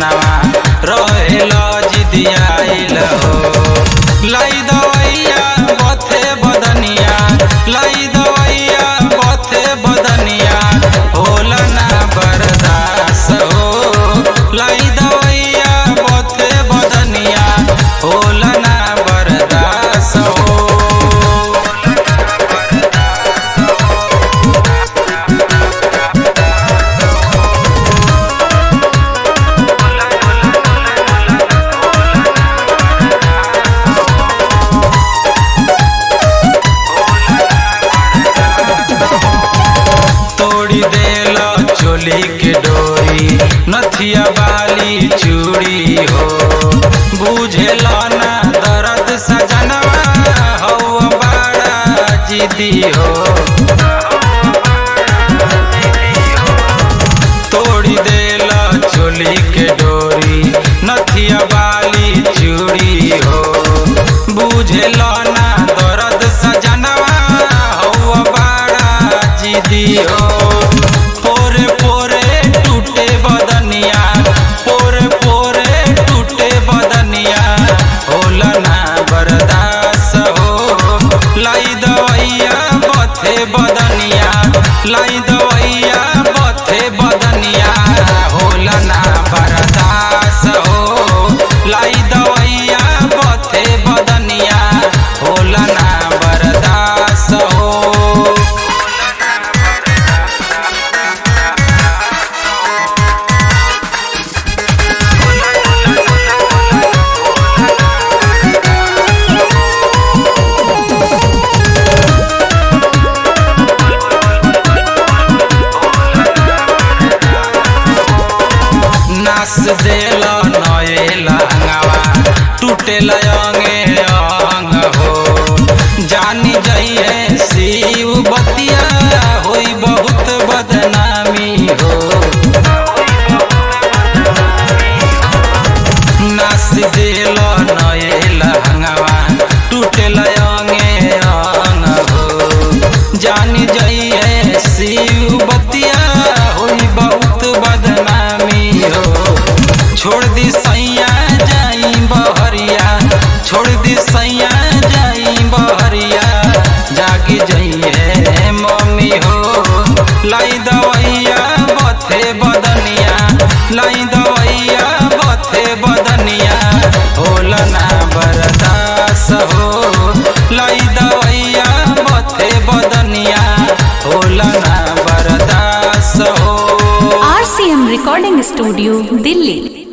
सजनवा रहेला जिदियाइल हो। लाई दवैया बथे बदनिया, लाई दवैया बथे बदनिया, होला ना बर्दास हो। लाई दवैया बथे बदनिया, होला ना बर्दास हो। तोड़ी देला चोली के डोरी, नथिया बाली चूड़ी हो। बुझेला ना दर्द सजनवा, हो बड़ा जिदी हो। तोड़ी देला चोली के डोरी, नथिया बाली चूड़ी हो। बुझेला ना दर्द सजनवा, हो बड़ा जिदी हो। पोरे पोरे टूटे बदनिया, पोरे पोरे टूटे बदनिया, होला ना बर्दास हो। लाई दवैया बथे बदनिया, लाई दवैया बथे बदनिया, होला ना बर्दास हो। लाई दवैया बथे बदनिया, होला ना बर्दास हो। नास देला नए लहंगवा, टूटे लयंगे अंग हो। जानी जाइए शिव बतिया, होई बहुत बदनामी हो। नास देला नए लहंगवा, टूटे लयंगे अंग हो। जानी जाइए शिव बतिया, होई बहुत बदनामी हो। छोड़ दी सैया जाई बहरिया, छोड़ दी सैया जाई बहरिया, जागी जाइए मम्मी हो। लाई दवैया बथे बदनिया, लाई दवैया बथे बदनिया, होला ना बर्दास हो। लाई दवैया बथे बदनिया, होला ना बर्दास हो। RCM Recording Studio, Delhi।